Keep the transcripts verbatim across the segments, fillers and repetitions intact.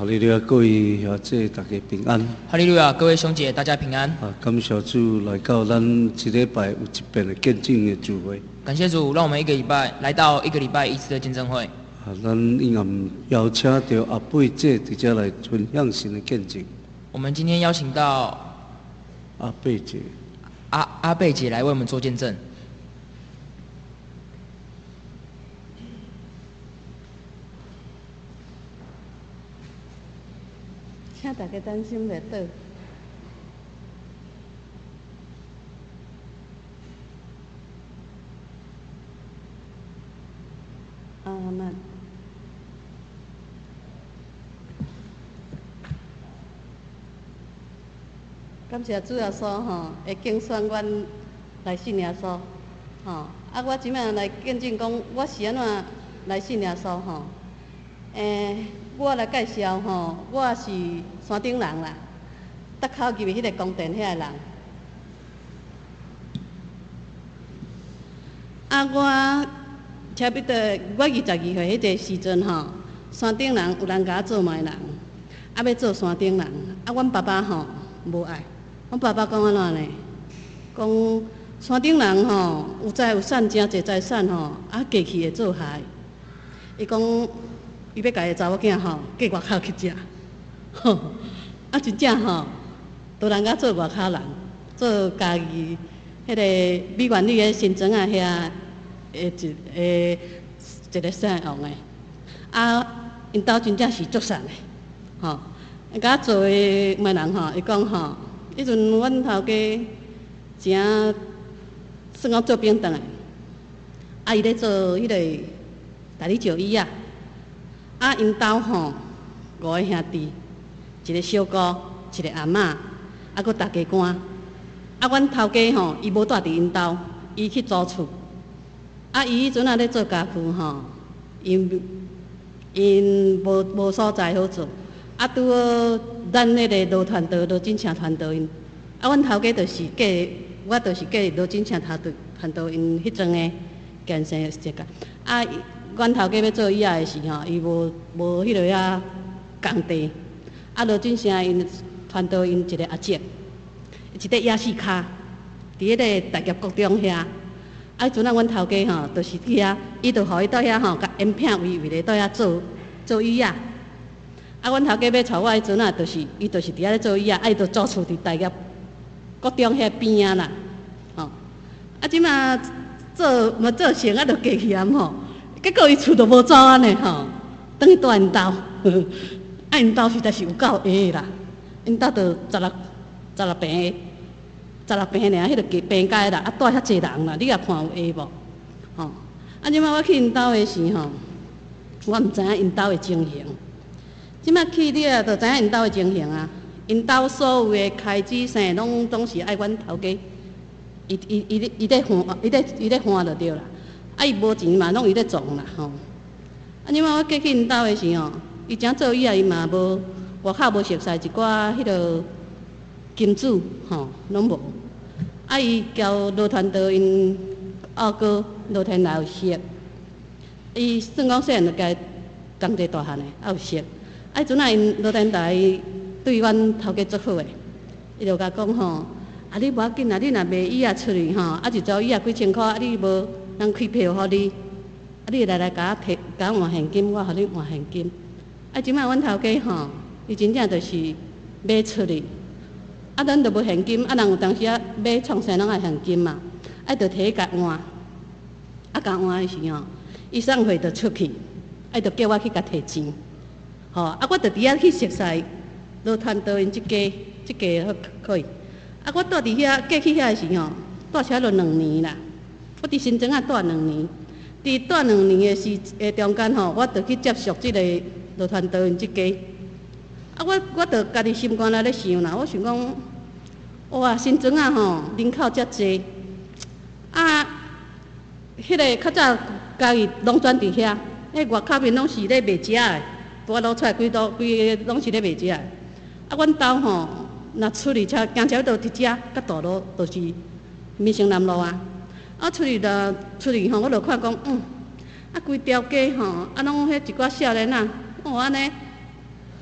哈利路亚，各位兄姐大家平安。 哈利路亚，各位兄姐大家平安。 啊，感谢主来到咱一礼拜有一遍的见证的聚会。 感谢主，让我们一个礼拜来到一个礼拜一次的见证会。 啊，咱应暗邀请到阿贝姐直接来分享神的见证。 我们今天邀请到阿贝姐， 阿阿贝姐来为我们做见证。 请大家等心袂倒。阿门。感谢主耶稣吼，会竞选阮来信耶稣吼。啊，我即摆来见证讲，我是安怎来信耶稣吼。诶。我来介绍吼，我是山顶人啦，搭口入去迄个宫殿遐个人。啊，我差不多我二十二岁迄个时阵吼，山顶人有人甲我做媒人，啊要做山顶人，啊，阮爸爸吼无爱，阮爸爸讲安怎呢？讲山顶人吼有财有产，真侪财产吼，啊过去会做害，伊讲。伊要家个查某囝吼，嫁外口去食，吼，啊真正吼，都人甲做外口人，做家己迄个美元里个新庄啊遐诶一诶一个姓王诶，啊因兜真正是足善诶，吼，甲做诶媒人吼，伊讲吼，迄阵阮头家真算讲做兵长诶，啊伊咧做迄个大理石椅啊。啊，因兜吼五个兄弟，一个小姑，一个阿嬷，啊，佮大家官。啊，阮头家吼，伊无住伫因兜，伊去租厝。啊，伊迄阵啊咧做家具吼，因因无无所在好做。啊，拄好咱迄个罗传道、罗锦祥传道因。啊，阮头家就是嫁，我就是嫁罗锦祥传道传道因迄阵诶建生这个。啊。阮头家要做椅仔的时吼，伊无无迄落啊工地，啊罗俊祥因传到因一个阿姐，一块野四骹，伫迄个大业国中遐。啊，阵啊，阮头家吼，就是伫遐，伊就互伊到遐吼，甲烟片围围咧到遐做做椅仔。啊，阮头家要娶我迄阵啊，就是伊就是伫遐咧做椅仔，啊伊就租厝伫大业国中遐边啊啦，吼。啊，即马做嘛做成啊，就过去啊吼。结果伊厝都无走安尼吼，等于住因兜，啊因兜实在是有够矮的啦，因兜就十六十六平的，十六平尔，迄个平街啦，啊住遐济人啦，你也看有矮无？吼，啊即摆我去因兜的时吼，我毋知影因兜的情形，即摆去你啊，就知影因兜的情形啊，因兜所有的开支啥拢总是爱阮头家，伊伊伊伊咧还，伊咧伊咧还就对啦。啊，伊无钱嘛，拢伊咧撞啦吼。啊，即摆我过去因兜的时候，伊正做椅啊，伊嘛无外口无熟悉一寡迄落金主吼，拢无。啊，伊交罗传道因二哥罗天来有熟，伊算讲细汉就该同齐大汉的，啊有熟。啊，阵啊因罗天来对阮头家足好诶，伊就甲讲吼，啊你无要紧啊，你若卖椅啊出去吼，啊一组椅啊几千箍，啊你无。人开票互你，啊！你来来甲我摕，甲我换现金，我互你换现金。啊！即摆阮头家吼，伊真正就是买出去，啊！咱都无现金，啊！人有当时啊买创啥拢爱现金嘛，啊！就摕甲换，啊！甲换的时候，伊送货就出去，啊！就叫我去甲摕钱，吼！啊！我就伫遐去熟悉罗传道因即家，即家好可以。啊！我住伫遐，过去遐的时候，住车就两年啦。我伫新庄啊住两年，伫住两年的时诶中间吼，我就去接触即个罗传道因即家。啊，我我就家己心肝内咧想啦，我想讲，哇，新庄啊吼人口遮济，啊，迄个较早家己拢转伫遐，迄外口面拢是咧卖食诶，我攞出来几多规个拢是咧卖食诶。啊，阮兜吼，若出去车行车道伫遮，甲大路都是民生南路啊。啊，出去就出去吼，我就看讲，嗯，啊，规条街吼，啊，拢迄一寡少年仔，哦，安尼，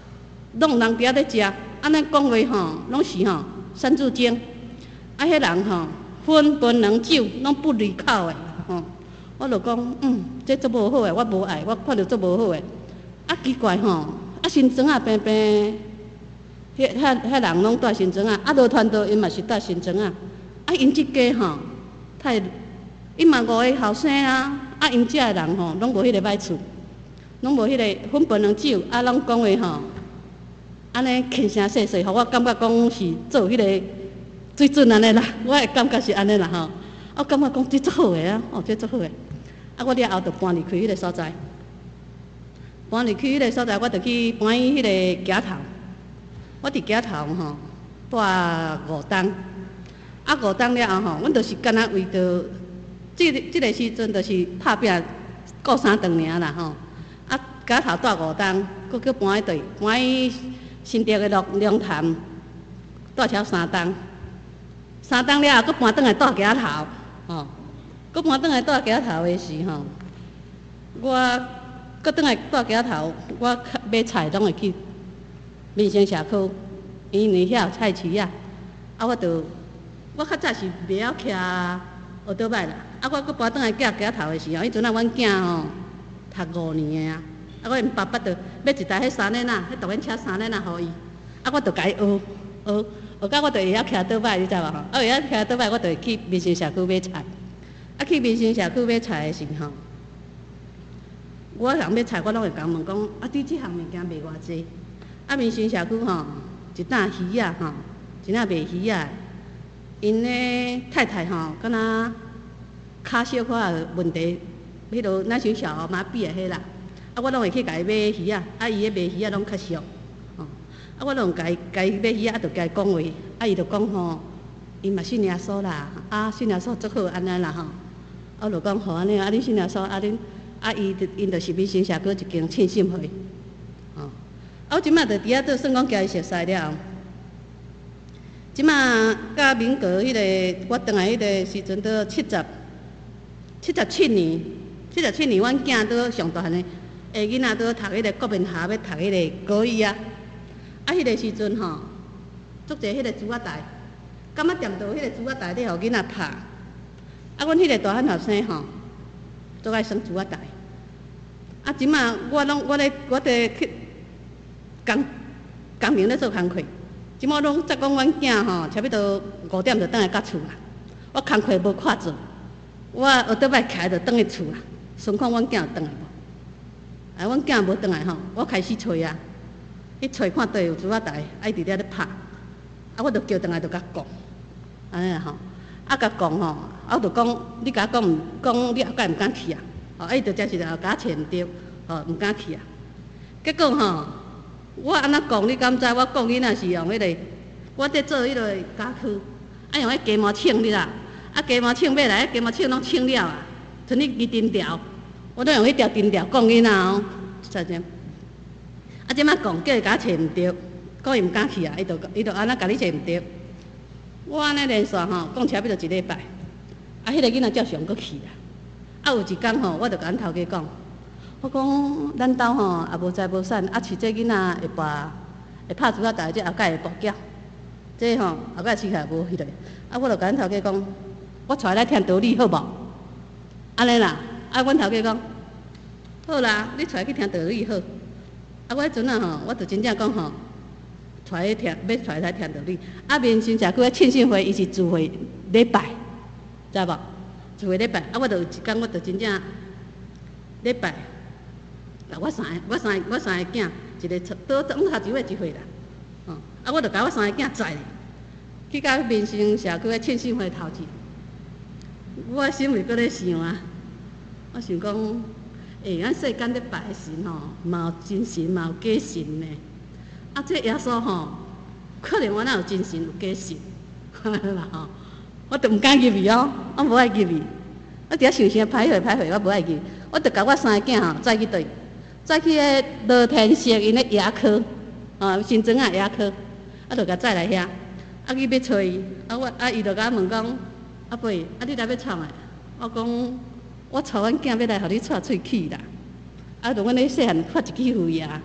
拢人伫遐咧食，安尼讲话吼，拢是吼三字经。啊，迄人吼，分分两酒拢不离口的吼。我就讲，嗯，这足无好诶，我无爱，我看着足无好诶。啊，奇怪吼，啊，新庄啊，平平，迄遐遐人拢住新庄啊，啊，罗团道因嘛是住新庄啊。啊，因即家吼，太，因嘛五个后生啊，啊，因遮诶人吼，拢无迄个歹厝，拢无迄个分分两酒，啊，拢讲话吼，安尼轻声细细，互我感觉讲是做迄个水准安尼啦，我诶感觉是安尼啦吼。我感觉讲这足好诶啊，哦，这足好诶。啊，我了后就搬离开迄个所在。搬入去迄个所在，我就去搬去迄个夹头。我伫夹头吼住五冬，啊五冬了后吼，阮就是干那为着即个即个时阵，就是拍拼过三顿尔啦吼。啊夹头住五冬，搁去搬去对，搬去新竹的龙龙潭住超三冬。三冬了后，搁搬转来住夹头，吼，搁搬转来住夹头的时吼，我。搁转来住夹头，我买菜拢会去民生社区，因为遐有菜市啊。啊，我就我较早是袂晓骑学倒摆啦。啊，我搁搬转来夹夹头的时候，迄阵啊，阮囝吼读五年的啊。啊，我因爸爸就买一台迄三轮啊，迄大轮车三轮啊，互伊。啊，我就甲伊学学学到我就会晓骑倒摆，你知无吼？啊，会晓骑倒摆，我就会去民生社区买菜。啊，去民生社区买菜的时候。我人要菜，我拢会甲问讲，啊，你即项物件卖偌济？啊，民生社区吼，一担鱼啊吼，一担卖鱼啊，因咧太太吼，敢若骹小可仔问题，迄落咱像小儿麻痹的迄啦，啊，我拢会去甲伊买鱼啊，啊，伊咧卖鱼啊拢较俗，吼，啊，我拢甲伊甲伊买鱼啊，啊，就甲伊讲话，啊，伊就讲吼，伊嘛信耶稣啦，啊，信耶稣足好安尼啦吼，我就讲好安尼，啊，恁信耶稣，啊，恁。啊，伊就因著是民生社区一间庆信会，吼、哦。啊，我即马著伫遐倒算讲交伊熟悉了。即马甲民国迄、那个，我倒来迄个时阵倒七十七十七年，七十七年，阮囝倒上大汉的，下囡仔倒读迄个国民校，要读迄个高一啊。啊，迄个时阵吼，足侪迄个珠仔台，感觉店倒迄个珠仔台咧，互囡仔拍。啊，阮迄个大汉后生吼。都爱耍珠仔台，啊！即马我拢我咧我伫去工工厂咧做工课，即马拢则讲阮囝吼，差不多五点就倒来到厝啦。我工课无看做，我学倒摆徛就倒去厝啦。顺看阮囝有倒来无？啊，阮囝无倒来吼，我开始找啊，去找看倒有珠仔台，啊伊伫遐咧拍，啊我就叫倒来就甲讲，安尼啦吼。啊，甲讲吼，啊，我就讲，你甲我讲毋讲，你后盖毋敢去啊？吼，啊，伊就真是后甲我找毋着，吼，毋敢去啊。结果吼，我安怎讲？你敢知？我讲囡仔是用迄、那个，我伫做迄个家具，啊，用迄鸡毛清你啦，啊，鸡毛清买来，鸡毛清拢清了啊，剩迄支针条，我都用迄条针条讲囡仔哦，知影？啊，即摆讲叫伊甲我找毋着，讲伊毋敢去啊，伊就伊就安怎甲你找毋着。我安尼连续吼，讲差不多一礼拜，啊，迄个囡仔照常搁去啦。啊，有一天吼，我就甲阮头家讲，我讲咱兜吼也无财无产，啊，饲这囡仔会跋会拍珠仔台，这后盖会跋筊，这吼后盖饲起来无迄个。啊，我就甲阮头家讲，我带来听道理好无？安尼啦，啊，阮头家讲，好啦，你带去听道理好。啊，我迄阵啊吼，我就真正讲吼。带去听，要带来听道理。啊，民生社区的庆信会，伊是聚会礼拜，知无？聚会礼拜，啊，我就有一天，我就真正礼拜，啊，我三个，我三个，我三个囝，一个倒倒头一位一岁啦，哦，啊，我就甲我三个囝载去到民生社区的庆信会头前，我心里搁咧想啊，我想讲，诶，咱世间咧拜神吼，嘛有真神，嘛有假神呢。啊，这耶稣吼，可能我哪有真神有假神，啦吼，我都毋敢入去哦，我无爱入去。我伫遐想想歹势歹势，我无爱入，我就甲我三个囝吼载去倒，载去迄罗天石因咧牙科，啊，新庄啊牙科，啊，就甲载来遐，啊去要找伊，啊我啊伊就甲我问讲，阿伯，啊你来要创诶？我讲，我带阮囝要来，互你带喙齿啦，啊，就阮咧细汉发一支肺啊。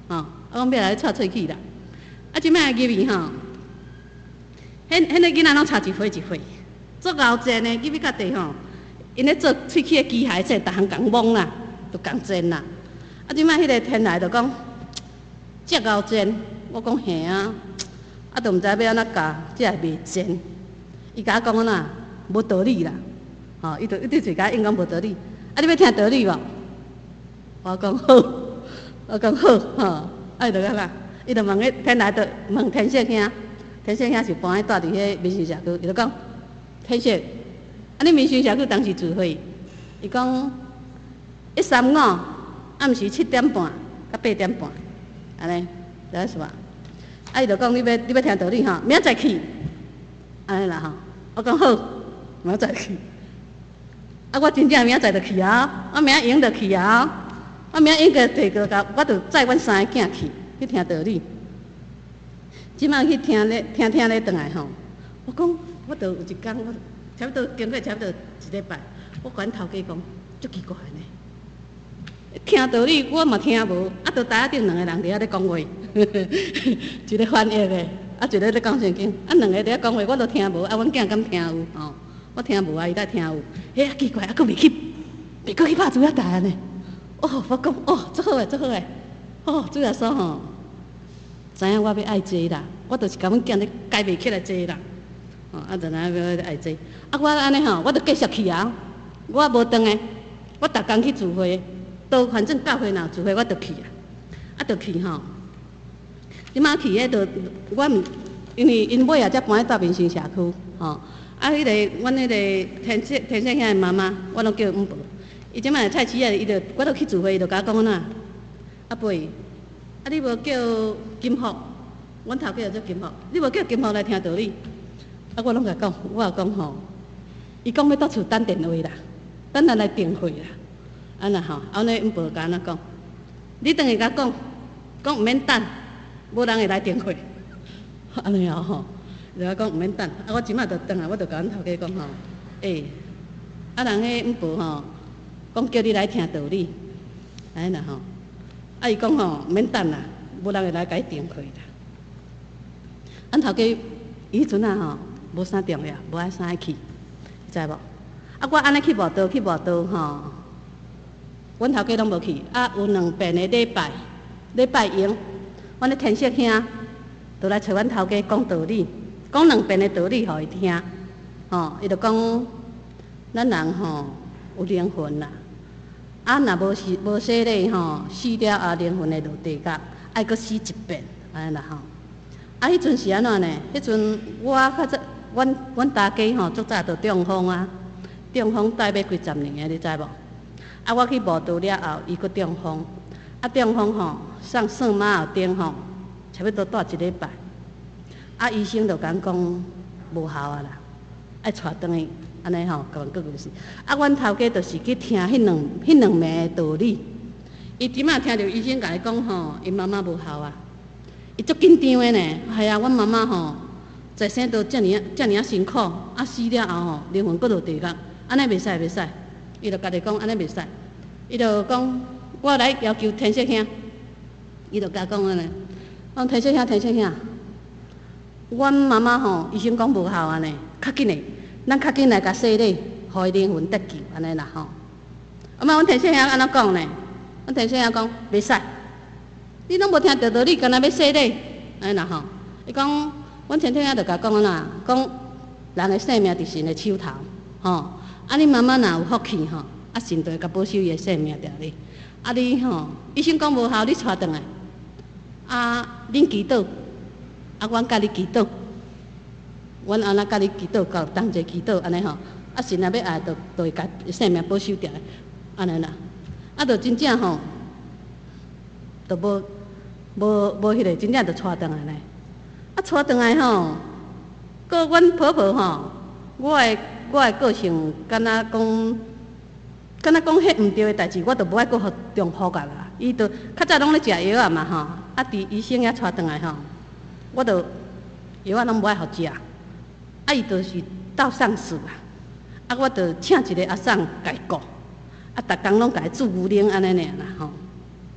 吼，啊，讲要来插喙齿啦。啊，即摆入去吼，迄迄个囡仔拢插一回一回，足熬煎的，入去到地吼，因咧做喙齿的机械册，逐项共懵啦，就共煎啦。啊，即摆迄个天来就讲，遮熬煎，我讲嘿啊，啊，都毋知要安怎教，这也袂煎。伊甲我讲呐，无道理啦，吼，伊就一直就甲我应讲无道理。啊，你要听道理无？我讲好，我讲好，吼，啊，伊就甲啦。伊就问个天来，就问天色兄，天色兄是搬去住伫迄民生社区，伊就讲天色，啊，你民生社区当时聚会，伊讲一三五暗时七点半到八点半，安尼，就安说啊。啊，伊就讲你要你要听道理吼，明仔载去，安尼啦吼。我讲好，明仔载去。啊，我真正明仔载就去啊，我明仔用就去啊，我明仔用个第个甲，我就载阮三个囝去。去听道理，即摆去听咧，听听咧，转来吼。我讲，我就有一工，我差不多经过差不多一礼拜，我管头家讲，足奇怪呢。听道理我嘛听无，啊，就台顶两个人伫遐咧讲话，一个翻译的，啊，一个咧讲圣经，啊，两个伫遐讲话，我都听无，啊，阮囝敢听有吼，我听无啊，伊才听有。嘿，啊奇怪，啊，佫袂去，袂佫去拍主要台呢。哦，我讲，哦，足好诶，足好诶。哦，主要说吼，知影我要爱坐啦，我就是甲阮囝咧改袂起来坐啦，哦，啊，就哪要爱坐，啊，我安尼吼，我就继续去啊，我无断诶，我逐工去聚会，都反正教会若有聚会我就去啊，啊，就去吼，即摆去迄就我毋，因为因尾啊才搬去大民生社区，吼，啊，迄个阮迄个天色天色兄诶妈妈，我拢叫阮婆，伊即摆菜市啊，伊就我都去聚会，伊就甲我讲呐。啊妹，啊你无叫金福，阮头家就叫金福，你无叫金福来听道理，啊我拢甲讲，我也讲吼，伊讲要到厝等电话啦，等咱来订会啦，安那吼，安尼阮婆甲安尼讲，你等下甲讲，讲毋免等，无人会来订会，安尼哦吼，就甲讲毋免等，啊我即摆就转来，我就甲阮头家讲吼，诶、欸，啊人迄阮婆吼，讲叫你来听道理，安尼啦吼。啊！伊讲吼，免等啦，无人会来甲伊订会啦。阮头家伊迄阵啊吼，无啥重要，无爱啥去，知无？啊，我安尼去无道，去无道吼，阮头家拢无去。啊，有两遍的礼拜，礼拜用，阮咧天色兄就来找阮头家讲道理，讲两遍的道理互伊听。吼，伊就讲，咱人吼有灵魂啦。啊，若无是无洗礼吼，死了后灵魂会落地狱，爱搁死一遍，安尼啦吼。啊，迄阵是安怎呢？迄阵我较早，阮阮大家吼，足早就中风啊，中风带要几十年的，你知无？啊，我去无道了后，伊搁中风，啊中风吼，上算马后顶吼，差不多住一礼拜。啊，医生就甲讲无效啊啦，爱带转去。安尼吼，甲阮过故事。啊，阮头家就是去听迄两、迄两暝的道理。伊即马听着医生甲伊讲吼，因妈妈无效啊，伊足紧张的呢。系啊，阮妈妈吼，在生都遮尔啊、遮尔啊辛苦，啊死了后吼，灵魂搁落地狱，安尼袂使袂使。伊就家己讲安尼袂使，伊就讲我来要求天色兄，伊就甲讲安尼，讲天色兄天色兄，阮妈妈吼，医生讲无效安尼，较紧的。咱较紧来甲洗礼，互伊灵魂得救，安尼啦吼。啊，嘛，阮天色兄安怎讲呢？阮天色兄讲袂使，你拢无听着道理，干那要洗礼，安尼啦吼。伊讲，阮天色兄就甲讲啦，讲人的生命伫神的手头，吼。啊，你妈妈若有福气吼，啊，神就会甲保守伊的生命着咧。啊，你吼，医生讲无效，你带转来。啊，恁祈祷，啊，阮甲你祈祷。阮安那甲你祈祷，到同齐祈祷安尼吼，啊神若要爱，就就会甲生命保守着的，安尼啦。啊，就真正吼，就无无无迄个，真正就带转来呢。啊，带转来吼，个阮婆婆吼，我的我的个性，敢若讲，敢若讲迄毋对的代志，我就无爱搁互重复啊啦。伊就较早拢咧食药啊嘛吼，啊伫医生遐带转来吼，我就药啊拢无爱互食。啊，伊就是斗丧事啊！啊，我就请一个阿婶家顾，啊，逐工拢家煮牛奶安尼尔啦吼。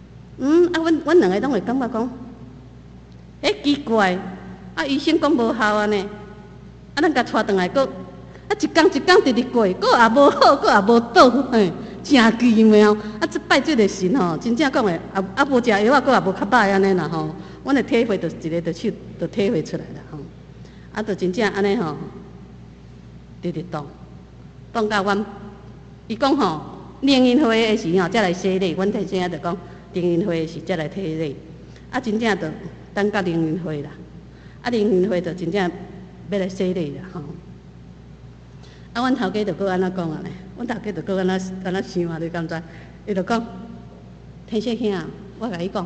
嗯，啊，阮阮两个拢会感觉讲，诶，奇怪，啊，医生讲无效安尼，啊，咱甲带转来，搁啊一工一工直直过，搁也无好，搁也无倒，嘿，真奇妙。啊，这拜这个神吼，真正讲诶，啊啊无食药啊，搁也无较歹安尼啦吼。阮的体会就一个就手就体会出来啦吼。啊，就真正安尼吼，直直动，动到阮，伊讲吼，灵运会的时吼，才来洗礼。阮提醒就讲，灵运会的时才来体礼。啊，真正就等到灵运会啦。啊，灵运会就真正要来洗礼啦吼。啊，阮头家就搁安怎讲啊咧？阮头家就搁安怎安怎想啊？你敢知？伊就讲，天小兄，我甲伊讲，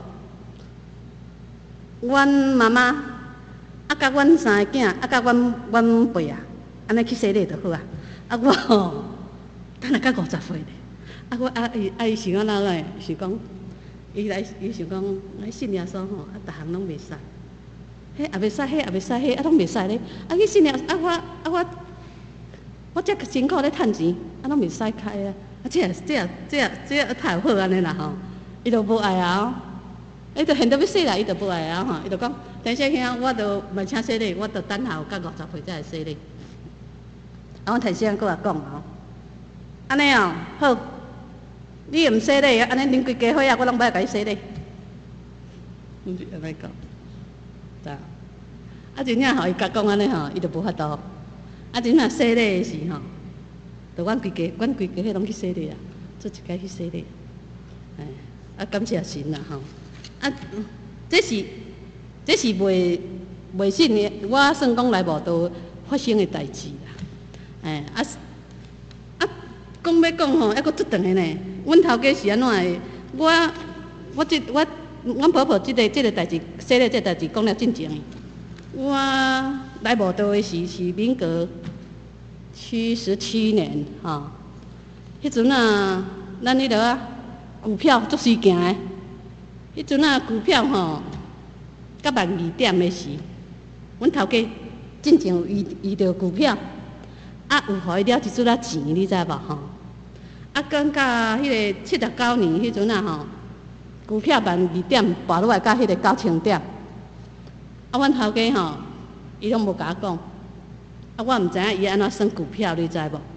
阮妈妈啊，甲阮三个囝，啊，甲阮阮爸啊，安尼去洗礼就好啊。啊，我吼，等下到五十岁咧。啊，我啊伊啊伊想安怎咧？是讲，伊来伊想讲，来信耶稣吼，啊，逐项拢袂使。迄也袂使，迄也袂使，迄啊拢袂使咧。啊，去信耶，啊我啊我。我遮辛苦咧趁钱，啊，拢袂使开啊！啊，这这这这太好安尼啦吼，伊就无爱啊，伊就现在要洗啦，伊就无爱啊吼，伊就讲，等小兄，我就袂请洗礼，我就等候到五十岁才来洗礼。啊，阮提醒搁也讲吼，安尼哦，好，你毋洗礼，安尼恁规家伙啊，我拢不爱甲你洗礼。毋是安尼讲，咋？啊，真正吼，伊甲讲安尼吼，伊就无法度。啊，真正洗礼的时吼，就阮规家，阮规家迄拢去洗礼啊，做一摆去洗礼。哎，啊，感谢神啦吼。啊，这是这是袂袂信的，我算讲来无都发生的代志啦。哎，啊啊，讲要讲吼，还佫足长的呢。阮头家是安怎的？我我这我阮婆婆这个这个代志，洗礼这代志讲了真正的。我来无道的时是民国七十七年吼，迄阵啊，咱迄落啊股票足死行的，迄阵啊股票吼，到万二点的时，阮头家真正有遇遇到股票，啊有互伊了一撮仔钱，你知无吼？啊，讲到迄个七十九年迄阵啊吼，股票万二点跋落来到迄个九千点。啊，阮头家吼，伊拢无甲我讲，啊，我毋知影伊安怎算股票，你知无？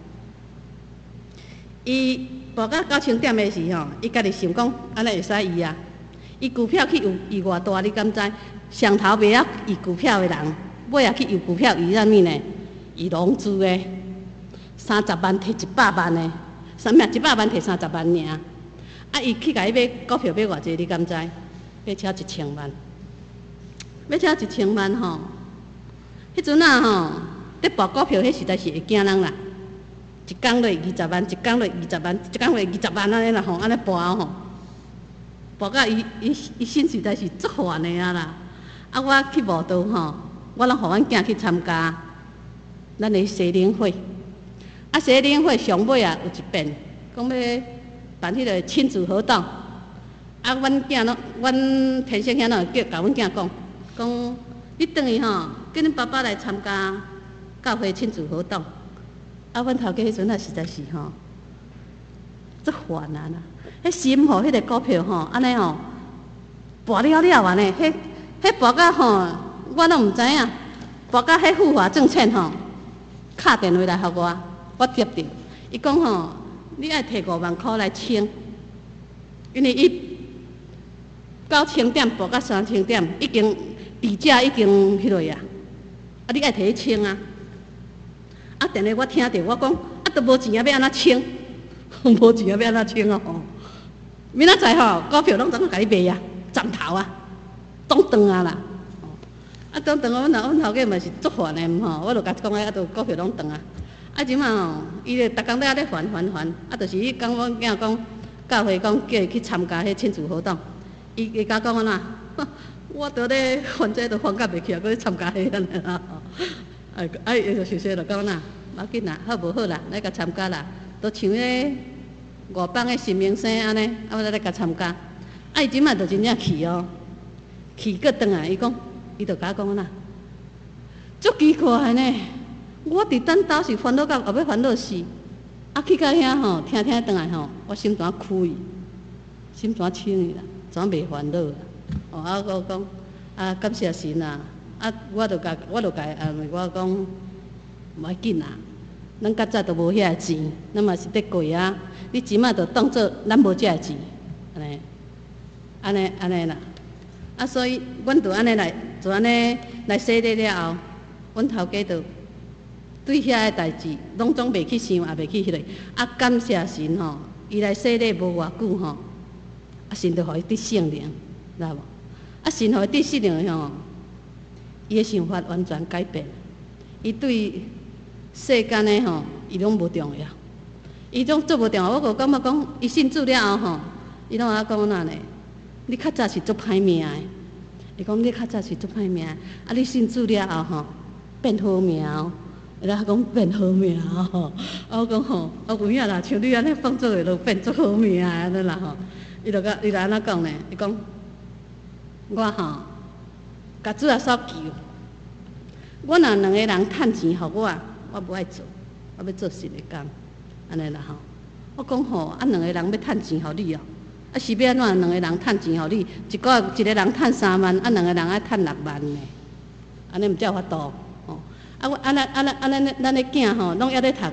伊跋到九千点的时吼，伊家己想讲，安尼会使移啊。伊股票去有移偌大，你敢知？上头卖啊移股票的人，尾啊去移股票移啥物呢？移融资的，三十万摕一百万的，啥物啊？一百万摕三十万尔。啊，伊去甲伊买股票买偌济，你敢知？买超一千万。要超一千万吼，迄阵啊吼，咧博股票，迄实在是会惊人啦。一工落二十万，一工落二十万，一工落二十万安尼啦吼，安尼博啊吼，博到伊伊伊心实在是足烦的啊啦。啊，我去无道吼，我拢互阮囝去参加咱的洗灵会。啊，洗灵会上尾啊有一遍，讲要办迄个亲子活动。啊，阮囝拢，阮天生囝拢叫甲阮囝讲。讲，你等于吼，叫恁爸爸来参加教会亲子活动。啊，阮头家迄阵啊，实在是吼，足烦啊啦！迄心吼，迄个股票吼，安尼吼，博了了安尼，迄迄博到吼，我拢毋知影，博到迄富华证券吼，敲电话来互我，我接着，伊讲吼，你爱摕五万箍来清，因为伊九千点博到三千点，已经。地价已经迄落啊，啊你爱摕去清啊！啊，电话我听着，我讲啊，都无钱啊，要安怎清？无钱啊，要安怎清啊？吼！明仔载吼，股票拢怎甲你卖啊？涨头啊，涨断啊啦！啊，涨断啊，阮阮头家嘛是足烦的吼，我就甲讲啊，啊，都股票拢断啊！啊，即马吼，伊咧逐工在遐咧烦烦烦，啊，就是伊讲阮囝讲教会讲叫伊去参加迄亲子活动，伊伊甲讲安怎？我倒咧烦这都烦甲袂起啊，搁去参加迄安尼啦。哎哎，伊就想说就讲啦，无要紧啦，好无好啦，来甲参加啦。都像迄外邦的新明星安尼，啊，我来甲参加。啊，伊即马就真正去哦，去搁转来，伊讲，伊就甲我讲啦，足奇怪呢。我伫咱兜是烦恼到后尾烦恼死，啊去到遐吼，听听转来吼，我心肝开，心肝清去啦。 怎袂烦恼啊？哦，啊，我讲啊，感谢神啊！啊，我著甲我著甲伊安慰，我讲无要紧啊，咱较早都无遐钱，咱嘛是伫过啊。你即马著当做咱无遮钱，安尼，安尼安尼啦。啊，所以阮著安尼来，就安尼来洗礼了后，阮头家著对遐个代志，拢总袂去想，也袂去迄个。啊，感谢神吼，伊来洗礼无偌久吼，啊，神著互伊得圣灵，知无？啊，神互伊得圣灵吼，伊个想法完全改变，伊对世间的吼，伊拢无重要，伊拢做无重要。我就感觉讲，伊信主了后吼，伊拢阿讲哪呢？你较早是做歹命的，伊讲你较早是做歹命的，啊，你信主了后吼，变好命哦。伊拉讲变好命吼，啊我讲吼，啊有影啦，像你安尼放做的，就变做好命安尼啦吼。伊就甲伊就安怎讲呢？伊讲我吼，甲主耶稣求，我若两个人趁钱互我，我无爱做，我要做神的工，安尼啦吼。我讲吼，啊两个人要趁钱互你哦，啊是要安怎两个人趁钱互你？一个月一个人趁三万，啊两个人爱趁六万呢，安尼毋才有法度吼。啊，我安尼安尼安尼，咱的囝吼，拢还咧读，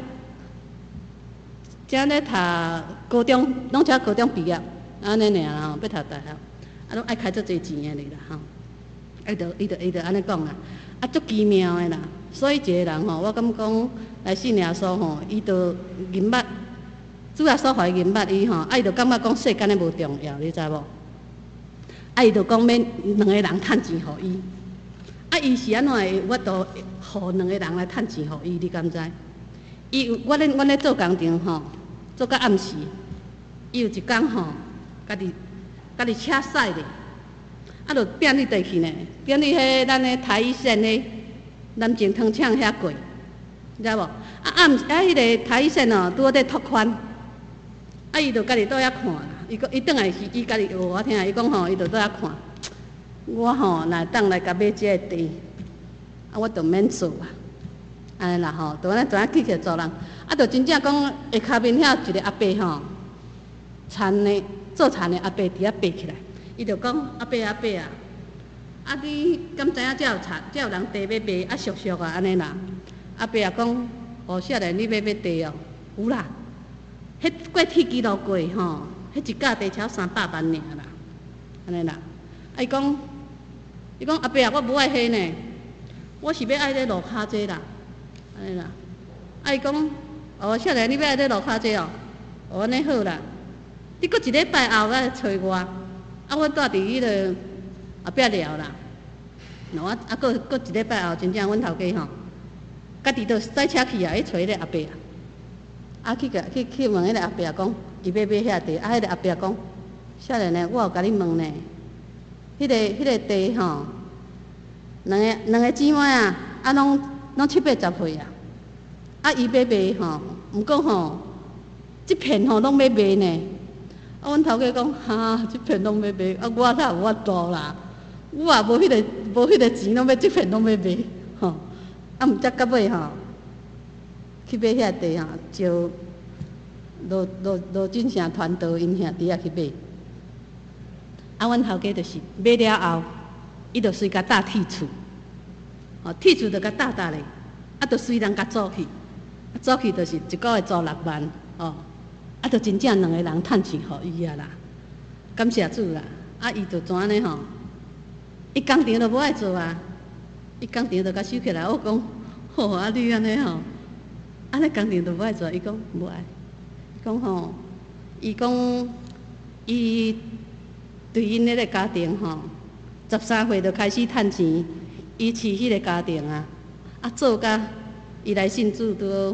正咧读高中，拢只高中毕业，安尼尔啦吼，要读大学，啊，拢爱开足侪钱的哩啦吼。伊就伊就伊就安尼讲啦，啊，足奇妙的啦。所以一个人吼，我感讲来信耶稣吼，伊就认捌，主耶稣互伊认捌伊吼，啊，伊就感觉讲世间的无重要，你知无？啊，伊就讲免两个人趁钱互伊。啊，伊是安怎会有法度，互两个人来趁钱互伊？你敢知？伊有我咧，阮咧做工程吼，做到暗时，伊有一工吼，家己家己车驶咧，啊，就踮伫地去呢，踮伫迄咱咧台一线咧南靖糖厂遐过，知无？啊暗啊，迄个台一线哦，拄好伫拓宽，啊，伊就家己倒遐看啦。伊讲伊转来是伊家己学我听，伊讲吼，伊就倒遐看。我吼若当来甲买即个地，啊，我就免做啊，安尼啦吼，就安尼就安去去做人，啊，就真正讲下骹面遐一个阿伯吼，田的做田的阿伯伫遐爬起来，伊就讲阿伯阿伯啊，啊你敢知影遮有田，遮有人地要卖，啊俗俗啊安尼啦，阿伯也讲，哦少年你要买地哦，有啦，迄过铁基路过吼，迄一架地超三百万尔啦，安尼啦，啊伊讲。伊讲阿伯啊，我无爱迄呢，我是要爱咧路骹这啦，安尼啦。啊伊讲，哦，少年你要爱咧路骹这哦，哦安尼好啦。你搁一礼拜后来找我，啊我住伫迄个后壁寮啦。喏我啊搁搁一礼拜后，真正阮头家吼，家己就载车去啊，去找迄个阿伯啊。啊去个去去问迄个阿伯讲，伊要买遐地，啊迄个阿伯讲，少年呢，我有甲你问呢。迄、那个、迄、那个地吼，两个两个姊妹啊，啊拢拢七八十岁啊，啊伊要卖吼，毋过吼，即片吼拢要卖呢。啊，阮头家讲，哈，即片拢要卖，啊我哪有法度啦？我也无迄、那个无迄个钱，拢要即片拢要卖，吼。啊，毋则到尾吼，去买遐地吼，就罗罗罗俊祥团队因兄弟啊去买。啊，阮头家就是买了后，伊就随甲搭铁厝，哦，铁厝就甲搭搭咧，啊，就随人甲租去，啊，租去就是一个月租六万，哦，啊，就真正两个人趁钱互伊啊啦，感谢主啦，啊，伊就怎呢吼，伊工程就无爱做啊，伊工程就甲收起来，我讲，好啊，你安尼吼，安尼工程就无爱做，伊讲无爱，伊讲吼，伊讲伊。对因迄个家庭吼，十三岁就开始趁钱，伊饲迄个家庭啊，啊做甲伊来信主都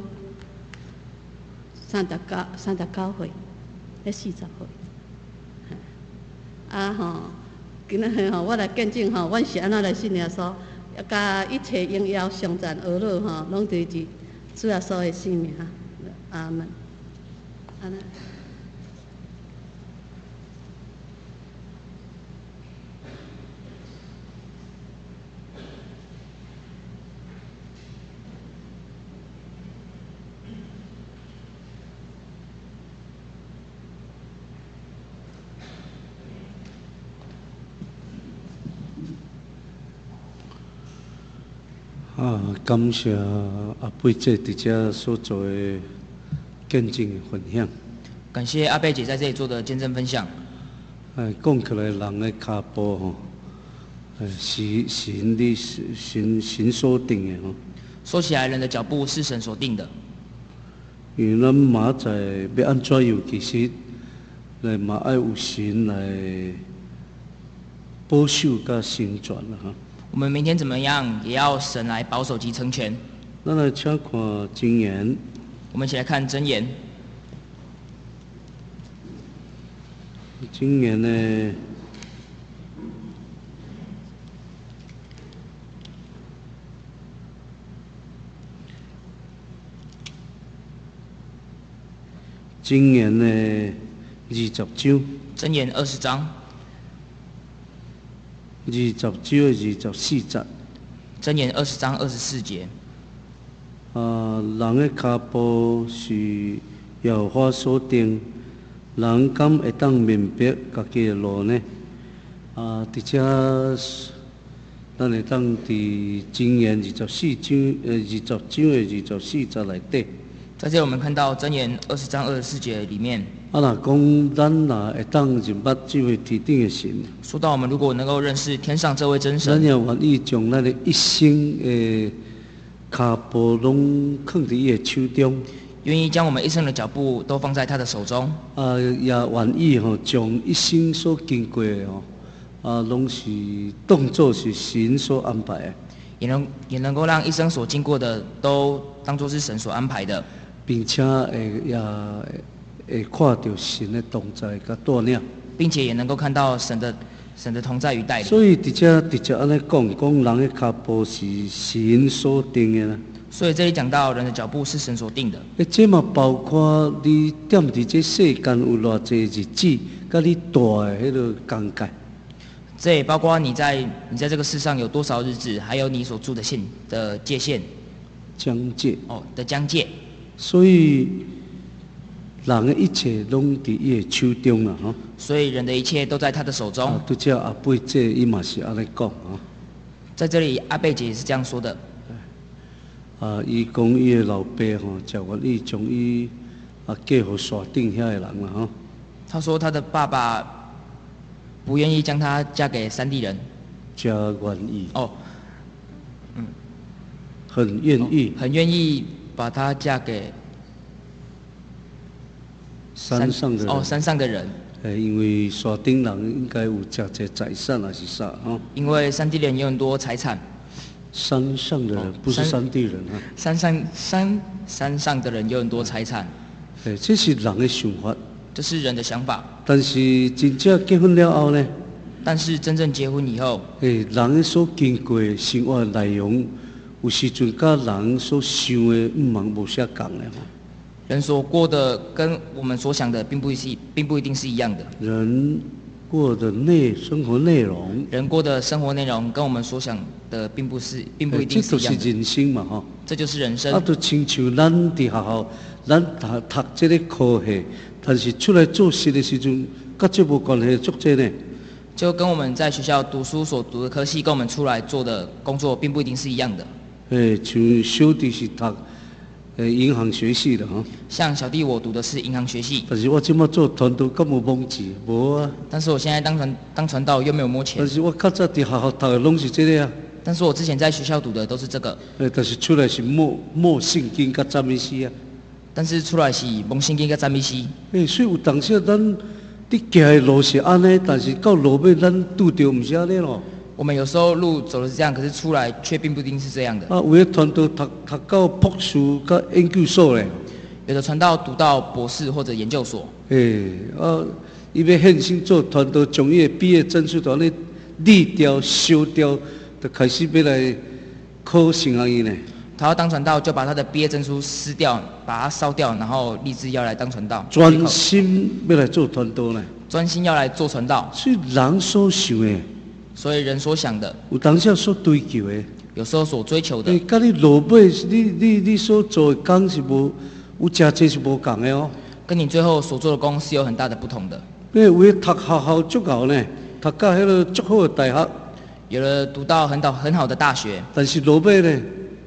三十九、三十九岁，迄四十岁。啊吼，今仔吼，我来见证吼，阮是安怎来信耶稣，甲一切荣耀、颂赞、学乐吼，拢对住主耶稣的性命。阿门。安尼。 啊，感谢阿贝姐伫遮所做的见证的分享。 感谢阿贝姐在这里做的见证分享。 哎，讲起来，人的脚步吼，哎，是神的神神所定的吼。 说起来，人的脚步是神所定的。 因为咱马在要安怎样，其实来嘛爱有神来保守甲成全啦哈。 我们明天怎么样，也要神来保守及成全。 咱来请看箴言， 我们一起来看箴言。 箴言呢，箴言呢二十章， 箴言二十章， 二十章的二十四节。 箴言二十章二十四节。 啊，人的脚步是耶和华所定，人敢会当明白家己的路呢？啊，伫遮咱会当伫箴言二十四章呃二十章的二十四节内底。 在这里我们看到箴言二十章二十四节里面， 啊，若讲咱若会当认捌这位天顶的神， 说到我们如果能够认识天上这位真咱神， 也愿意将咱的一生的脚步拢放伫伊的手中。 愿意将我们一生的脚步都放在他的手中， 啊，也愿意吼，将一生所经过的吼，啊，拢是当作是神所安排的， 也能也能够让一生所经过的都当作是神所安排的， 并且会也会看到神的同在甲带领。 并且也能够看到神的神的同在与带领。 所以伫遮直接安尼讲，讲人的脚步是神所定的啦。 所以这里讲到人的脚步是神所定的， 诶，这嘛包括你踮伫这世间有偌济日子，甲你大的迄个疆界。 这也包括你在你在这个世上有多少日子，还有你所住的线的界限疆界哦的疆界。 所以人的一切拢伫伊的手中啦，吼。 所以人的一切都在他的手中。 啊，拄则阿贝姐伊嘛是安尼讲吼。 在这里，阿贝姐也是这样说的。 啊，伊讲伊的老爸吼，就愿意将伊啊嫁互山顶遐个人啦，吼。 他说他的爸爸不愿意将她嫁给山地人。 真愿意哦， 很愿意。 很愿意把她嫁给山上的人。 哦，山上的人。 诶，因为山顶人应该有真济财产还是啥吼？ 因为山地人有很多财产。 山上的人、 哦不是山地人啊。 山上山山上的人有很多财产。 诶，这是人的想法。 这是人的想法。 但是真正结婚了后呢？ 但是真正结婚以后， 诶，人所经过的生活内容，有时阵甲人所想的毋茫无啥共的吼。 人所过的跟我们所想的并不是，并不一定是一样的。 人过的内生活内容， 人过的生活内容跟我们所想的并不是，并不一定是一样的。 这就是人生嘛，吼。 这就是人生。 啊，就亲像咱伫学校，咱读读这个科系，但是出来做事的时阵，甲这无关系，足济呢。 就跟我们在学校读书所读的科系，跟我们出来做的工作并不一定是一样的。 诶，像小弟是读诶银行学系的吼。 像小弟我读的是银行学系。 但是我即马做团队，敢有摸钱？无啊。 但是我现在当传当传道又没有摸钱。 但是我较早伫学校读的拢是这个啊。 但是我之前在学校读的都是这个。 诶，但是出来是摸摸圣经甲赞美诗啊。 但是出来是蒙圣经甲赞美诗。 诶，所以有当时咱伫行的路是安尼，但是到路尾咱拄着毋是安尼咯。 我们有时候路走的是这样，可是出来却并不一定是这样的。 啊，有的传道读读到博士甲研究所咧。 有的传道读到博士或者研究所。 诶，啊，伊要献身做传道，将伊的毕业证书都安尼裂掉、烧掉，就开始要来考神学院呢。 他要当传道，就把他的毕业证书撕掉，把它烧掉，然后立志要来当传道。 专心要来做传道呢。 专心要来做传道。 所以人所想的。 所以人所想的， 有当时所追求的， 有时候所追求的， 诶，甲你落尾，你你你所做的工是无，有真济是无共的哦。 跟你最后所做的工是有很大的不同的。 因为有的读学校足够呢，读到迄个足好的大学， 有的读到很好很好的大学， 但是落尾呢，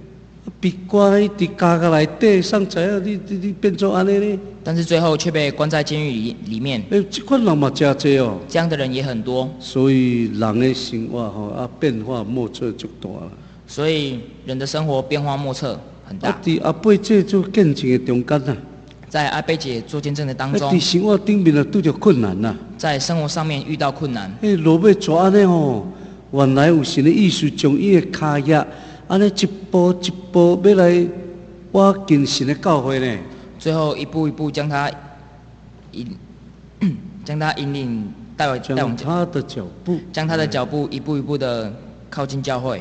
被关喺伫家家内底，上知影你你你变做安尼呢？ 但是最后却被关在监狱里里面。 诶，即款人嘛真济哦。 这样的人也很多。 所以人的生活吼啊变化莫测足大啦。 所以人的生活变化莫测，很大。 啊，伫阿伯这做见证的中间呐， 在阿贝姐做见证的当中， 伫生活顶面啊拄着困难呐。 在生活上面遇到困难。 诶，落尾做安尼吼，原来有神的意思，将伊的骹业安尼一步一步要来挖进神的教会呢。 最后一步一步将他引，将他引领带往带往他的脚步， 将他的脚步一步一步的靠近教会。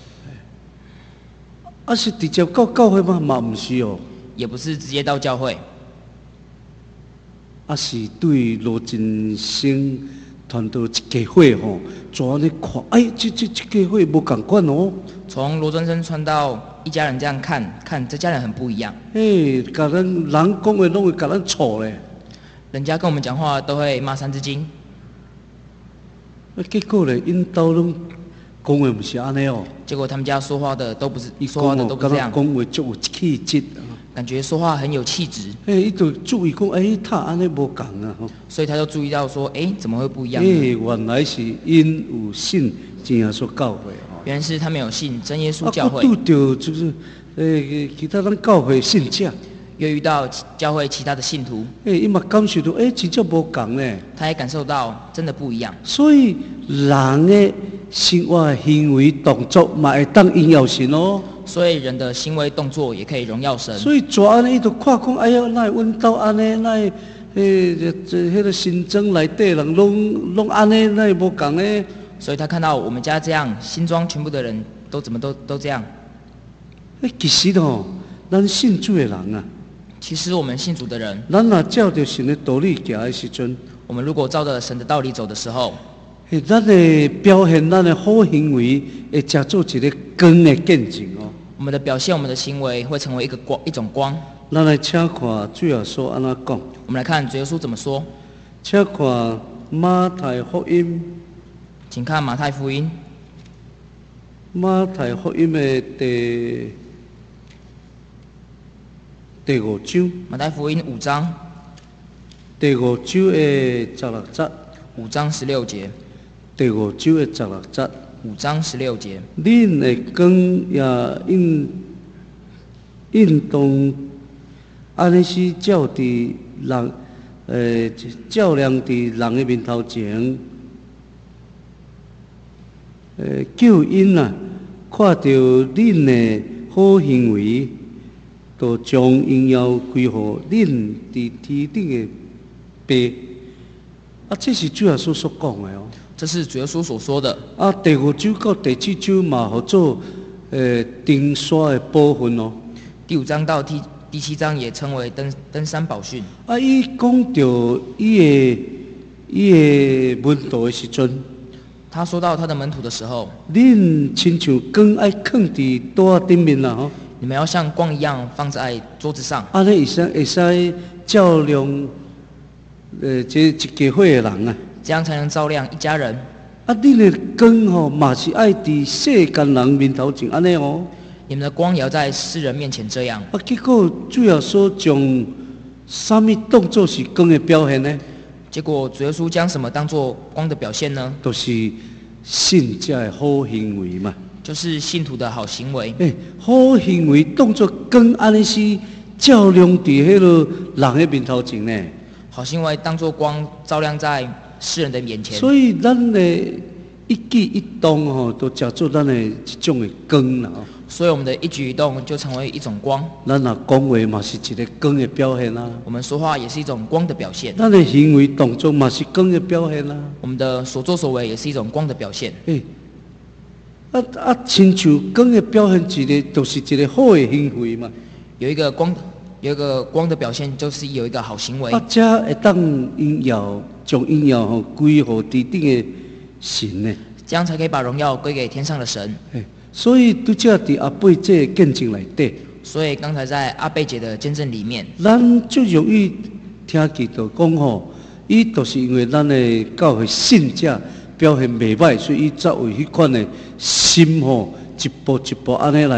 啊，是直接到教会吗？嘛，唔是哦。 也不是直接到教会。 啊，是对罗振生团队一家会吼，怎安尼看？哎，这这这家会无共款哦。 从罗振生传到一家人这样看，看这家人很不一样。 嘿，甲咱人讲话拢会甲咱错咧。 人家跟我们讲话都会骂三字经。 啊，结果咧，因兜拢讲话唔是安尼哦。 结果他们家说话的都不是，说话的都不是这样。 讲话足有气质。 感觉说话很有气质。 哎，伊就注意讲，哎，他安尼无共啊吼。 所以他就注意到说，哎，怎么会不一样呢？哎，原来是因有信真耶稣教会哦。 原来是他们有信真耶稣教会。 啊，拄到就是，诶，其他咱教会信者。 又遇到教会其他的信徒。 哎，伊嘛感受到，哎，真正无共呢。 他也感受到真的不一样。 所以人的生活行为动作嘛会当荣耀神哦。 所以人的行为动作也可以荣耀神。 所以做安尼，伊就看讲，哎呀，那阮兜安尼，那诶，这迄个新庄内底人拢拢安尼，那无共呢？ 所以他看到我们家这样，新庄全部的人都怎么都都这样。 诶，其实吼，咱信主的人啊， 其实我们信主的人， 咱若照着神的道理行的时阵， 我们如果照着神的道理走的时候， 诶，咱的表现，咱的好行为，会成做一个光的见证哦。 我们的表现，我们的行为会成为一个光，一种光。 咱来请看主耶稣安怎讲。 我们来看主耶稣怎么说。 请看马太福音。 请看马太福音。 马太福音的第第五章。 马太福音五章。 第五章的十六节。 五章十六节。 第五章的十六节。 五章十六节。 恁的光也应应当安尼是照伫人，呃，照亮伫人的面头前，呃，叫因啊看到恁的好行为，就将荣耀归乎恁伫天顶的爸。啊，这是主耶稣所讲的哦。 这是主耶稣所说的。 啊，第五章到第七章嘛，合做呃登山的部分哦。 第五章到第第七章也称为登登山宝训。 啊，伊讲到伊的伊的门徒的时阵， 他说到他的门徒的时候， 恁亲像光爱放伫桌顶面啦吼。 你们要像光一样放在桌子上。 安尼会使会使照亮呃这一家伙的人啊。 这样才能照亮一家人。 啊，恁的光吼嘛是爱伫世间人面头前安尼哦。 你们的光也要在世人面前这样。 啊，结果主耶稣将什么当作是光的表现呢？ 结果主耶稣将什么当作光的表现呢？ 都是信者的好行为嘛。 就是信徒的好行为。 诶、欸，好行为当作光，安尼是照亮伫迄个人的面头前呢。 好行为当作光，照亮在世人的眼前。 所以咱的一举一动吼，都叫做咱的一种的光啦。 所以我们的一举一动就成为一种光。 咱若讲话嘛是一个光的表现啦。 我们说话也是一种光的表现。 咱的行为动作嘛是光的表现啦。 我们的所作所为也是一种光的表现。 诶、欸，啊啊，亲像光的表现一个，就是一个好的行为嘛。 有一个光，有一个光的表现，就是有一个好行为。 啊，这会当荣耀，将荣耀吼归乎地顶的神呢。 这样才可以把荣耀归给天上的神。 诶。所以拄则伫阿伯这见证内底， 所以刚才在阿贝姐的见证里面， 咱最容易听见到讲吼，伊就是因为咱的教会信者表现袂歹，所以伊才有迄款的心吼，一步一步安尼来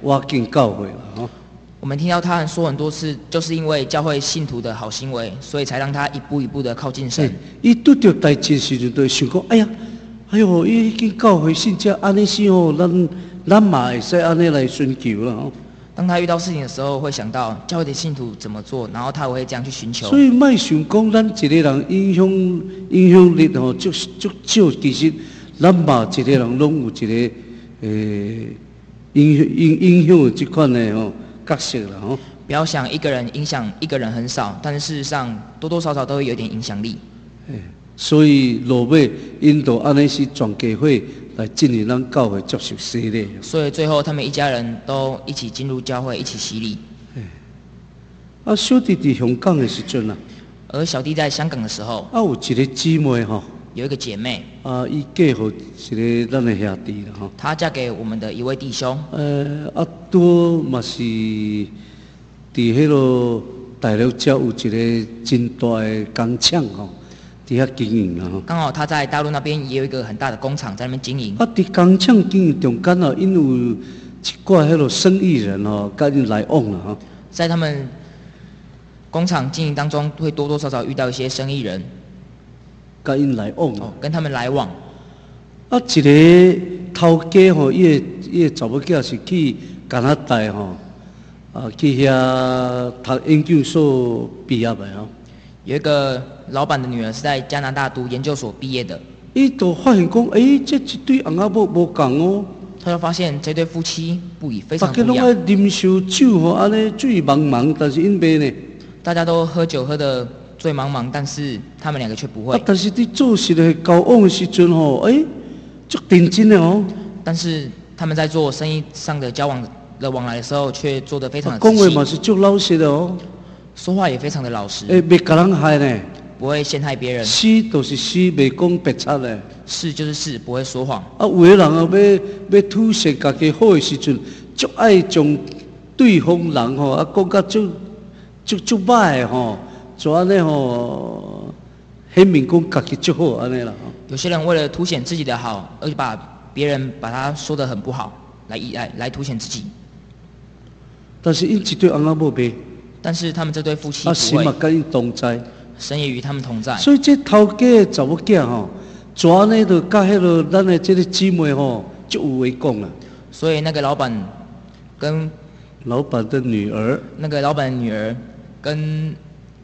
挖进教会了吼。 我们听到他说很多次，就是因为教会信徒的好行为，所以才让他一步一步的靠近神。 伊拄着代志时阵，就会想讲，哎呀，哎呦，伊已经教会信者安尼是吼，咱咱嘛会使安尼来寻求啦吼。 当他遇到事情的时候，会想到教会的信徒怎么做，然后他会这样去寻求。 所以莫想讲咱一个人影响影响力吼，足足少，其实咱嘛一个人拢有一个诶影响影影响的这款的吼角色啦吼。 不要想一个人影响一个人很少，但是事实上多多少少都会有点影响力。 所以落尾引导安尼是全家会来进入咱教会接受洗礼。 所以最后他们一家人都一起进入教会，一起洗礼。 啊，小弟伫香港的时阵啊， 而小弟在香港的时候， 啊有一个姊妹吼， 有一个姐妹， 啊，伊嫁互一个咱的兄弟啦吼。 她嫁给我们的一位弟兄。 呃，啊，拄嘛是伫迄落大陆遮有一个真大的工厂吼。伫遐经营啦吼， 刚好他在大陆那边也有一个很大的工厂在那边经营。 啊，伫工厂经营中间哦，因有一寡迄落生意人哦，甲因来往啦吼。 在他们工厂经营当中，会多多少少遇到一些生意人， 甲因来往哦，跟他们来往。 啊，一个头家吼，伊个伊个查某囝是去加拿大吼，啊，去遐读研究所毕业的吼。 有一个老板的女儿是在加拿大读研究所毕业的， 伊就发现讲，诶、欸，这一对翁仔某无共哦。 他就发现这对夫妻不以非常不一样。 大家拢爱啉烧酒吼，安尼醉茫茫，但是因袂呢。 大家都喝酒喝得醉茫茫，但是他们两个却不会。 啊，但是伫做事的交往的时阵吼，诶、欸，足认真的哦。 但是他们在做生意上的交往的往来的时候，却做得非常的讲话嘛是足老实的哦。 说话也非常的老实， 诶，袂甲人害呢， 不会陷害别人。 是就是是，袂讲白贼呢。 是就是是，不会说谎。 啊，有的人啊，要要凸显家己好的时阵，足爱将对方人吼啊讲甲足足足歹的吼，就安尼吼，显明讲家己足好安尼啦。 有些人为了凸显自己的好，而且把别人把他说得很不好，来来来凸显自己。 但是因一对翁仔某袂。 但是他们这对夫妻啊， 不会， 神嘛跟因同在， 神也与他们同在。 所以这头家的查某囝吼，怎呢就甲迄落咱的这个姊妹吼，就有话讲啦。 所以那个老板跟老板的女儿， 那个老板的女儿跟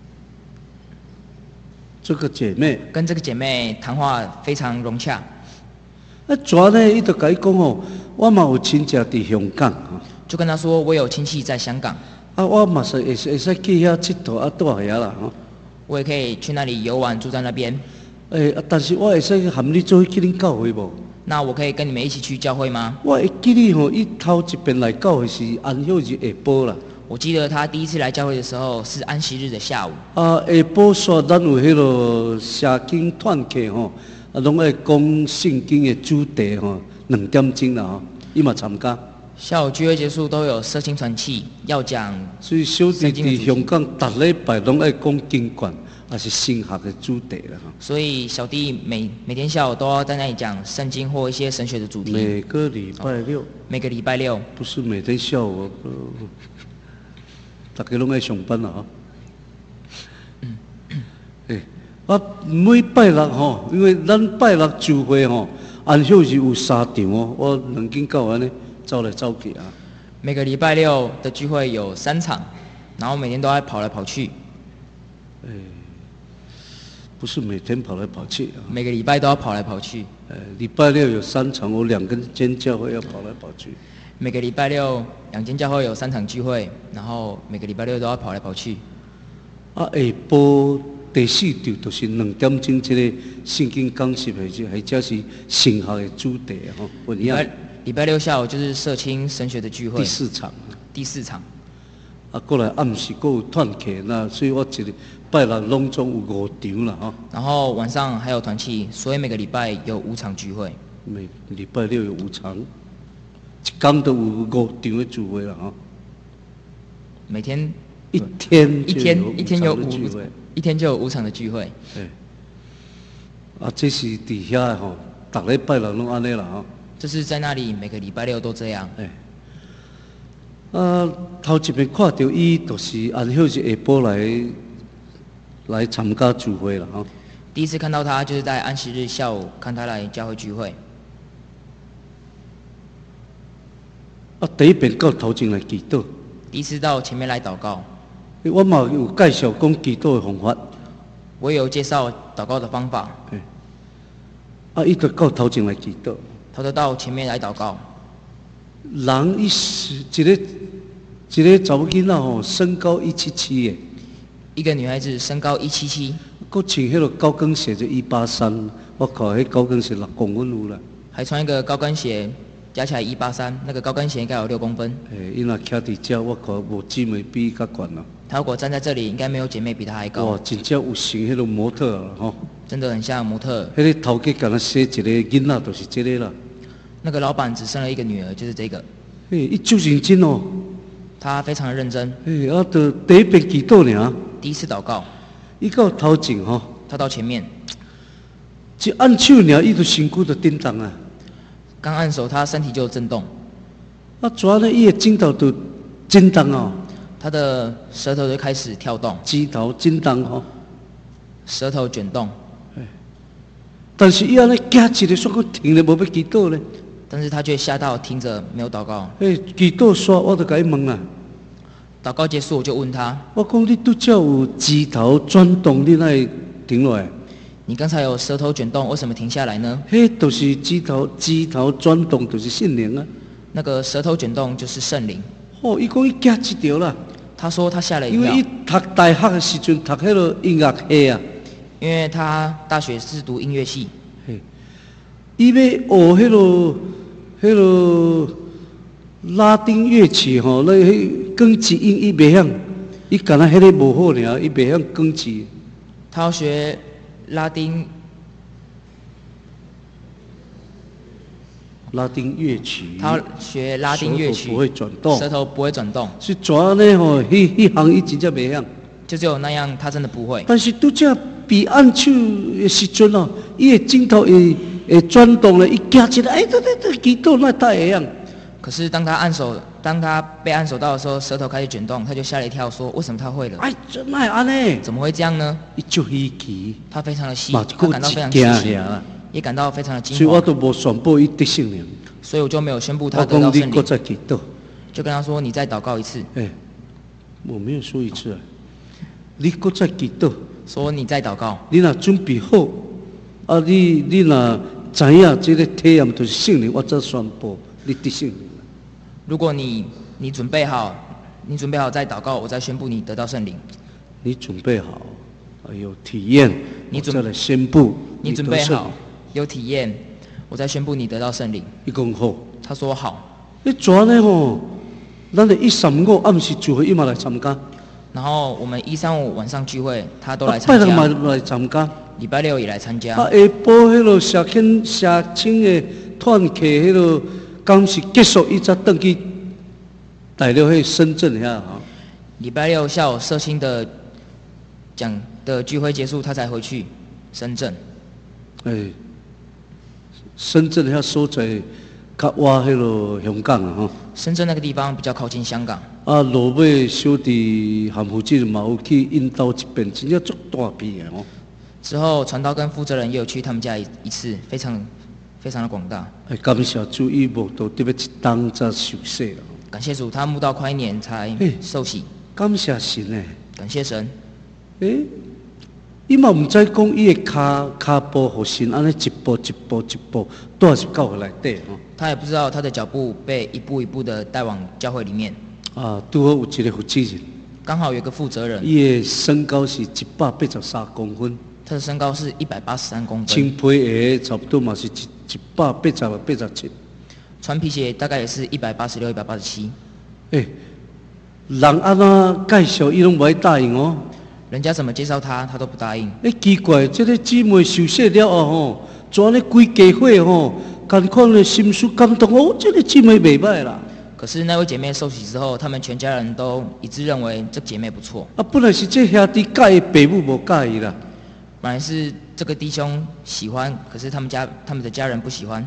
这个姐妹， 跟这个姐妹谈话非常融洽。 啊，怎呢？伊就甲伊讲吼，我嘛有亲戚伫香港吼， 就跟他说我有亲戚在香港。 啊，我嘛是会会使去遐佚佗啊，住遐啦吼。 我也可以去那里游玩，住在那边。 诶、欸，但是我会使含你做去恁教会无？ 那我可以跟你们一起去教会吗？ 我会记你吼，伊头一遍来教会是安休日下晡啦。 我记得他第一次来教会的时候是安息日的下午。 啊，下晡煞咱有迄落社经团课吼，啊，拢爱讲圣经的主题吼，两点钟啦吼，伊嘛参加。 下午聚会结束都有社青团契要讲， 所以小弟伫香港逐礼拜拢爱讲经卷，也是神学的主题啦吼。 所以小弟每每天下午都要在那里讲圣经或一些神学的主题。 每个礼拜六。 每个礼拜六。 不是每天下午，呃、大家拢爱上班啦吼。嗯。诶，啊，每拜六吼，因为咱拜六聚会吼，安休日有三场哦，我两间教安尼。走来走去啊！ 每个礼拜六的聚会有三场，然后每天都在跑来跑去。 哎，不是每天跑来跑去啊。 每个礼拜都要跑来跑去。 呃，礼拜六有三场，我两根间教会要跑来跑去。 每个礼拜六两间教会有三场聚会，然后每个礼拜六都要跑来跑去。 啊，下晡第四场就是两点钟，这个圣经讲习的，或者是神学的主题吼，不一样。 礼拜六下午就是社青神学的聚会， 第四场， 第四场。 啊，过来暗时还有团课，那所以我一个拜六拢总有五场啦吼。 然后晚上还有团契，所以每个礼拜有五场聚会。 每礼拜六有五场，一天都有五场的聚会啦吼。 每天一天一天一天有五五一天就有五场的聚会。 对。啊，这是底下的吼，逐礼拜六拢安尼啦吼。 就是在那里，每个礼拜六都这样。 哎， 啊，头一遍看到伊，就是安休日下晡来来参加聚会啦，吼。 第一次看到他，就是在安息日下午看他来教会聚会。 啊，第一遍到头前来祈祷。 第一次到前面来祷告。 我嘛有介绍讲祈祷的方法。 我也有介绍祷告的方法。 欸、啊，伊就到头前来祈祷。 他就到前面来祷告。 人伊是一个一个查某囡仔吼，身高一七七的。 一个女孩子身高一七七。 佮穿迄个高跟鞋就一八三，我看迄高跟鞋六公分有啦。 还穿一个高跟鞋，加起来一八三，那个高跟鞋应该有六公分。 诶，伊若徛伫遮，我看无姊妹比伊较悬咯。 他如果站在这里，应该没有姐妹比他还高。 哇，真正有像迄个模特儿吼。 真的很像模特儿。 迄个头家敢若生一个囡仔，就是这个啦。 那个老板只生了一个女儿，就是这个。 诶，伊足认真哦。 他非常的认真。 诶，啊，就第一遍祈祷尔。 第一次祷告。 伊到头前吼。 他到前面。 一按手尔，伊就身躯就震动啊。 刚按手，他身体就震动。 啊，怎呢？伊的指头就震动哦。 他的舌头就开始跳动。 指头震动吼。 舌头卷动。 但是伊安尼行一个，煞佫停了，无要祈祷咧。 但是他却吓到停着没有祷告。 诶，祈祷煞，我就甲伊问啦。 祷告结束，我就问他： 我讲你拄则有指头转动，你哪会停落来？ 你刚才有舌头卷动，为什么停下来呢？ 迄就是指头指头转动，就是圣灵啊。 那个舌头卷动就是圣灵。 哦，伊讲伊惊一条啦。 他说他吓了一跳。 因为伊读大学的时阵读迄个音乐系啊。 因为他大学是读音乐系。 嘿，伊要学迄个迄个拉丁乐器吼，那迄光子音伊袂晓，伊干那迄个无好尔，伊袂晓光子。 他要学拉丁拉丁乐曲。 他要学拉丁乐曲。 舌头不会转动。 舌头不会转动。 是怎呢？吼，迄迄行伊真正袂晓。 就只有那样，他真的不会。 但是拄则比按手的时阵哦，伊的镜头会会转动了，伊行起来，哎，对对对，祈祷那太会样。 可是当他按手，当他被按手到的时候，舌头开始卷动，他就吓了一跳，说：“为什么他会了？” 哎，怎么会安尼？ 怎么会这样呢？ 伊足稀奇。 他非常的稀，他感到非常稀奇，也感到非常的惊慌。 所以我都无宣布伊得圣灵。 所以我就没有宣布他得到圣灵。 我讲你搁再祈祷。 就跟他说：“你再祷告一次。” 哎，我没有说一次啊。你搁再祈祷。 说你再祷告。 你若准备好，啊，你你若知影这个体验就是圣灵，我再宣布你得圣灵。 如果你你准备好，你准备好再祷告，我再宣布你得到圣灵。 你准备好，有体验，你再来宣布你准备好，有体验，我再宣布你得到圣灵。 伊讲好， 他说好。 你怎呢吼？咱的一三五暗时聚会，伊嘛来参加。 然后我们一三五晚上聚会，他都来参加。 拜六嘛来参加。 礼拜六也来参加。 啊，下晡迄个社青社青的团客，迄个刚是结束，伊才登去大陆去深圳遐哈。 礼拜六下午社青的讲的聚会结束，他才回去深圳。 哎，深圳遐所在较挖迄个香港啊吼。 深圳那个地方比较靠近香港。 啊，落尾小弟韩负责人嘛有去引导一遍，真正足大片的哦。 之后传道跟负责人也有去他们家一一次，非常非常的广大。 哎，感谢主，伊无到特别一当才受洗了。 感谢主，他慕道快一年才受洗。 感谢神诶！ 感谢神。 诶，伊嘛唔知讲伊的骹骹步互神安尼一步一步一步带入教会内底吼。 他也不知道他的脚步被一步一步的带往教会里面。 啊，拄好有一个负责人。 刚好有一个负责人。 伊的身高是一百八十三公分。 他的身高是一百八十三公分。 穿皮鞋差不多嘛是一一百八十八十七。 穿皮鞋大概也是一百八十六、一百八十七。 诶，人安怎介绍伊拢不爱答应哦。 人家怎么介绍他，他都不答应。 诶，奇怪，这个姊妹受洗了后吼，怎呢规家伙吼，看看了心思感动哦，这个姊妹袂歹啦。 可是那位姐妹受洗之后，他们全家人都一致认为这姐妹不错。 啊，本来是这兄弟介意，爸母无介意啦。 本来是这个弟兄喜欢，可是他们家他们的家人不喜欢。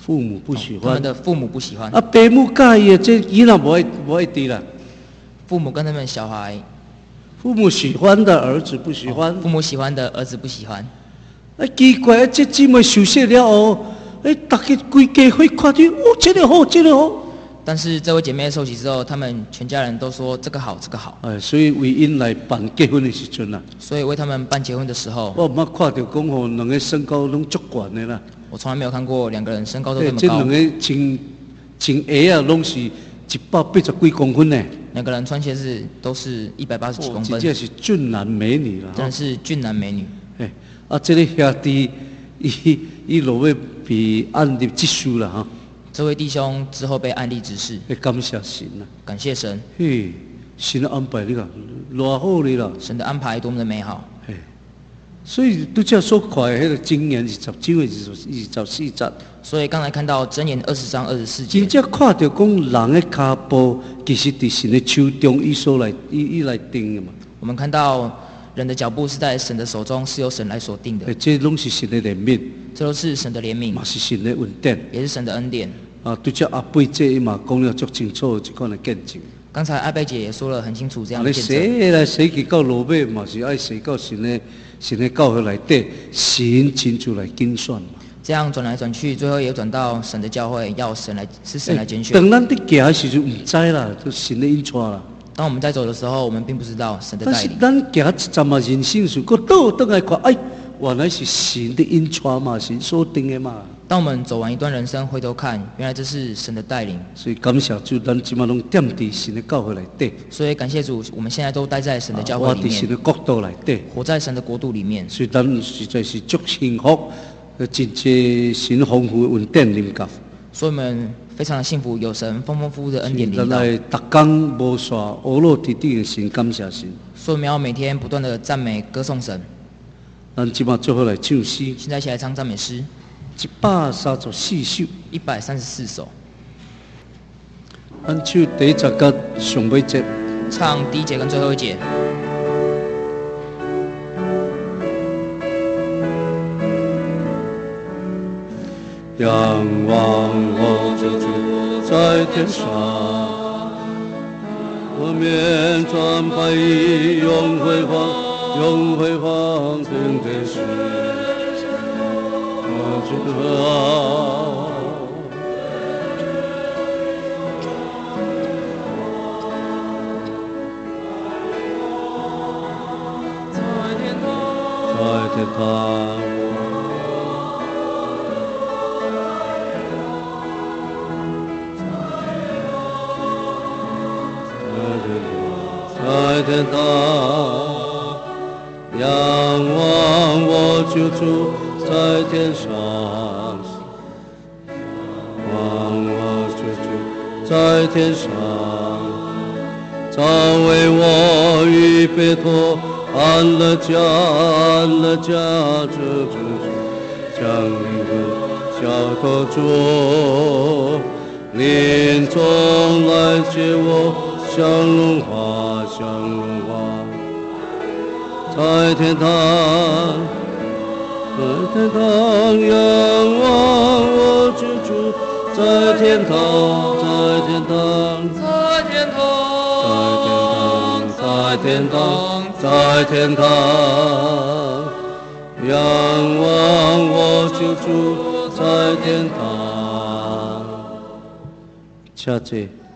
父母不喜欢。 他们的父母不喜欢。 啊，父母介意，这囡仔无爱无爱滴啦。 父母跟他们小孩。 父母喜欢的儿子不喜欢。 哦、父母喜欢的儿子不喜欢。 啊，奇怪，这姊妹受洗了后，哎，大家规家伙看到，哦，这个好，这个好。 但是这位姐妹受洗之后，他们全家人都说这个好，这个好。 哎，所以为因来办结婚的时阵啊， 所以为他们办结婚的时候， 我毋捌看到讲吼，两个身高拢足悬的啦。 我从来没有看过两个人身高都这么高。 这两个穿穿鞋啊，拢是一百八十几公分呢。 两个人穿鞋子都是一百八十几公分。 哦，这是俊男美女啦。 真的是俊男美女。 哎，啊，这个兄弟，伊伊落要被按立执事啦哈。 这位弟兄之后被按立执事。 感谢神啊！ 感谢神。 嘿，神的安排你看，偌好哩啦！ 神的安排多么的美好。 嘿，所以拄则所看的迄个箴言二十九、二十、二十四节。 所以刚才看到箴言二十章二十四节。 真正看到讲人的脚步，其实伫神的手中，伊所来，伊伊来定的嘛。 我们看到人的脚步是在神的手中，是由神来所定的。 这拢是神的怜悯， 这都是神的怜悯， 嘛是神的恩典， 也是神的恩典。 啊，对这阿贝姐伊嘛讲了足清楚一款的见证。 刚才阿贝姐也说了很清楚这样的见证。 洗来洗去到落尾嘛是爱洗到神的神的教会内底，神亲自来拣选嘛。 这样转来转去，最后也转到神的教会，要神来是神来拣选。 当咱伫行的时候唔知啦，就神的引带啦。 当我们在走的时候，我们并不知道神的带领。 但是咱行一站啊，人生时，个倒倒来看，哎，原来是神的引带嘛，神所定的嘛。 当我们走完一段人生，回头看，原来这是神的带领。 所以感谢主，咱即马拢踮伫神的教会内底。 所以感谢主，我们现在都待在神的教会里面， 活在神的国度内底， 活在神的国度里面。 所以咱实在是足幸福，真济神丰富的恩典临到。 所以我们非常的幸福，有神丰丰富富的恩典临到。 咱来逐工无煞，无落地地的神，感谢神。 所以我们要每天不断的赞美歌颂神。 咱即马最后来唱诗。 现在一起来唱赞美诗。 一百三十四首， 一百三十四首。 咱唱第一节到上尾节， 唱第一节跟最后一节。 仰望我主在天上，我面转白衣，永辉煌，永辉煌，天天是。在天堂，在天堂，在天堂，仰望我救主在天上。在天上，早为我预备妥安乐家，安乐家，这主将灵魂交托主，临终来接我享荣华，享荣华。在天堂，在天堂，仰望我救主。在天堂，在天堂， 在天堂， 在天堂，在天堂，仰望我救主在天堂。谢谢。